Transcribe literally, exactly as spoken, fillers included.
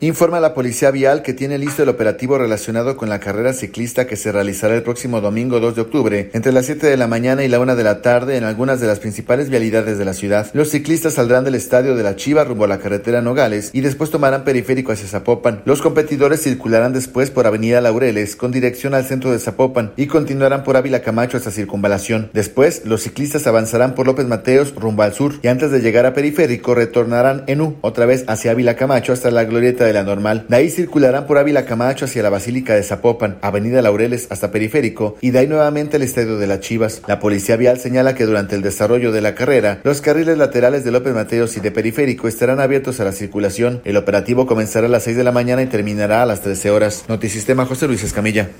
Informa la Policía Vial que tiene listo el operativo relacionado con la carrera ciclista que se realizará el próximo domingo dos de octubre, entre las siete de la mañana y la una de la tarde en algunas de las principales vialidades de la ciudad. Los ciclistas saldrán del estadio de La Chiva rumbo a la carretera Nogales y después tomarán periférico hacia Zapopan. Los competidores circularán después por Avenida Laureles con dirección al centro de Zapopan y continuarán por Ávila Camacho hasta Circunvalación. Después, los ciclistas avanzarán por López Mateos rumbo al sur y antes de llegar a periférico retornarán en U, otra vez hacia Ávila Camacho hasta la glorieta de la Normal. De ahí circularán por Ávila Camacho hacia la Basílica de Zapopan, Avenida Laureles hasta Periférico y de ahí nuevamente al Estadio de las Chivas. La Policía Vial señala que durante el desarrollo de la carrera, los carriles laterales de López Mateos y de Periférico estarán abiertos a la circulación. El operativo comenzará a las seis de la mañana y terminará a las trece horas. Notisistema, José Luis Escamilla.